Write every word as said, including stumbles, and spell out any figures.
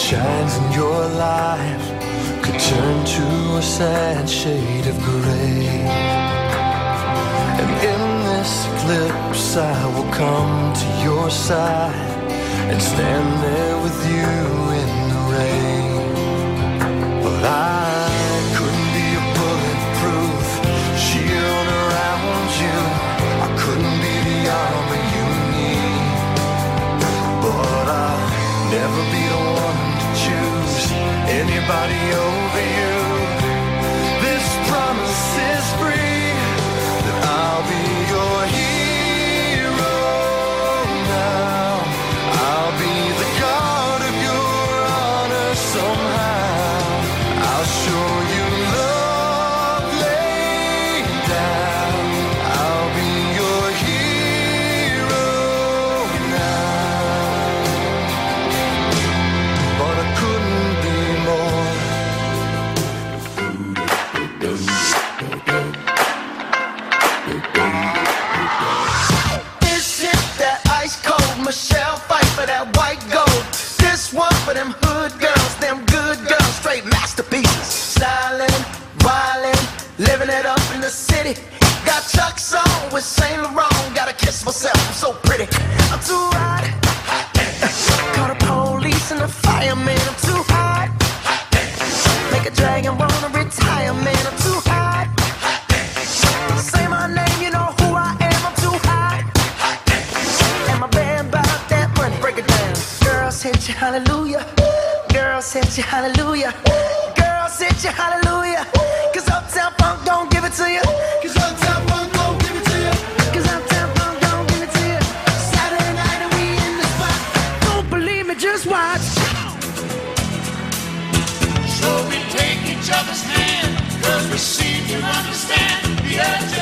shines in your life could turn to a sad shade of gray. And in this eclipse I will come to your side and stand there with you in the rain. But I couldn't be a bulletproof shield around you. I couldn't be the armor you need. But I'll never be the one to choose anybody over you. This promise is free, that I'll be your hero now. I'll be the guard of your honor somehow. I'll show you love laid down. I'll be your hero now. But I couldn't be more. This is that ice cold Michelle fight for that white gold. This one for them hood girls, them good girls, straight masterpieces. Styling, wildin', living it up in the city. Got Chuck's on with Saint Laurent. Gotta kiss myself, I'm so pretty. I'm too hot. Call the police and the fireman. I'm too hot. Make a dragon wanna retire, man. I'm too hot. Say my name, you know who I am. I'm too hot. And my band bought that money. Break it down. Girls hit you, hallelujah. Girls hit you, hallelujah. Girls hit you, hallelujah. Cause Uptown Funk don't give it to you. Cause Uptown Funk don't give it to you. Cause Uptown Funk don't give it to you. Saturday night and we in the spot. Don't believe me, just watch. So we take each other's hand, cause we seem to understand the urgency.